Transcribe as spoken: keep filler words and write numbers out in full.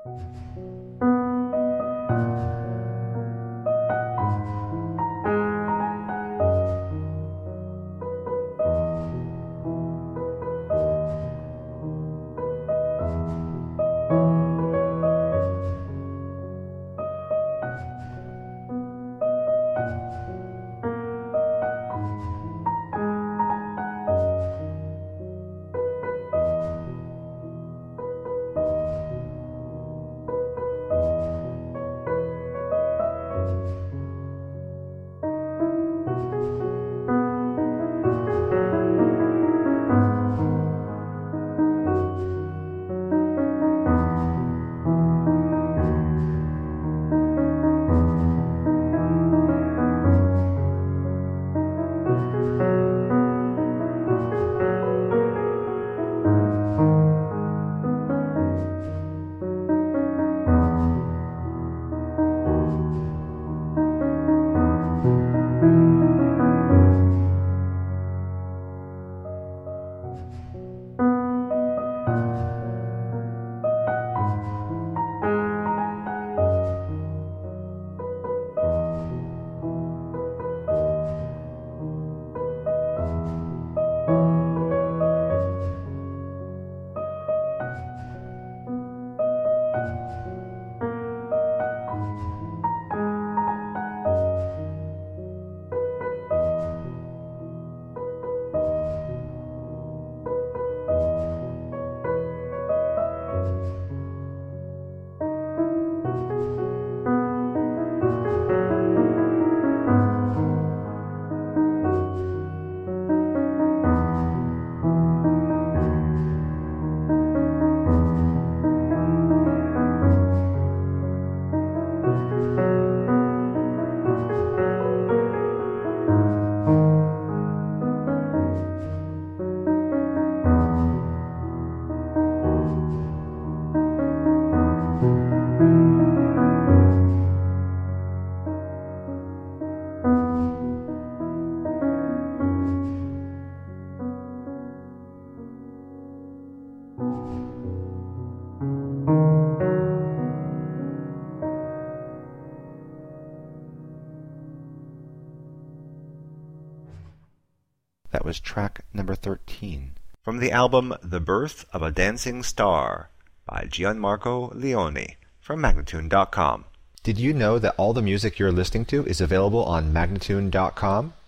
That was track number thirteen from the album The Birth of a Dancing Star by Gianmarco Leone from Magnatune dot com. Did you know that all the music you're listening to is available on Magnatune dot com?